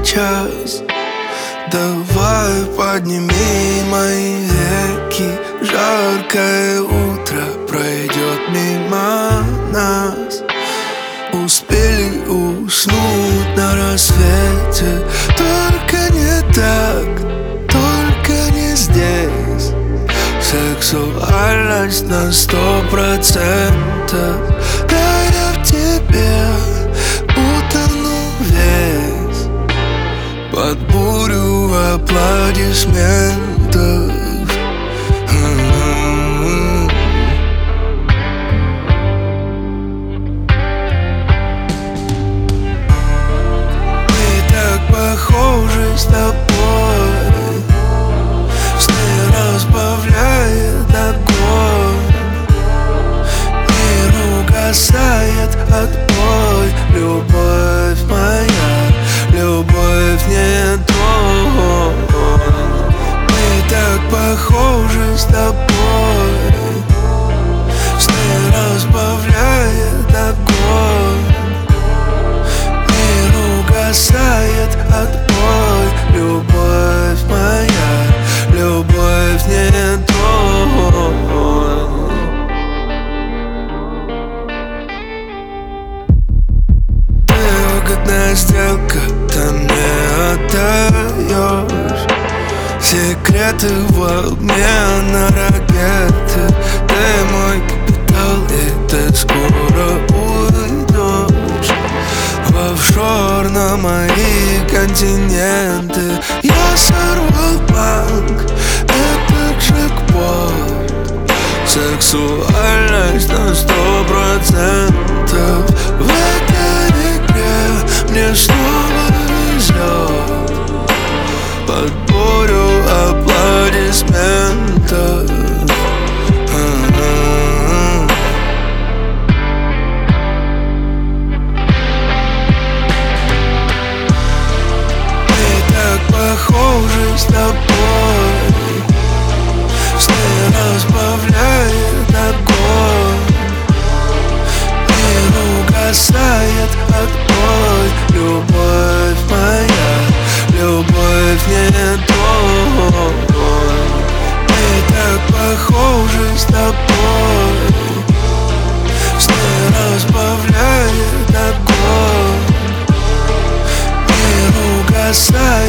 сейчас. Давай подними мои веки. Жаркое утро пройдет мимо нас. Успели уснуть на рассвете. Только не так, только не здесь. Сексуальность на 100%. Да я в тебе утону весь под бурю аплодисментов. Мы так похожи с тобой. Сны разбавляет огонь. Мир угасает отбой. Любовь моя, любовь не тронь. Мы так похожи с тобой. Сны разбавляет огонь. Мир угасает отбой. Любовь моя, любовь не тронь. Выгодная сделка, ты мне отдаешь секреты в обмен на ракеты. Ты мой капитал, и ты скоро уйдешь в офшор на мои континенты. Я сорвал банк, это джекпот. Сексуальность на 100%. В этой игре мне снова везет под бурю аплодисментов. Мы так похожи с тобой. Сны разбавляет огонь. Мир угасает отбой. Любовь моя, любовь не тронь. Мы так похожи с тобой. Сны разбавляет огонь. Мир угасает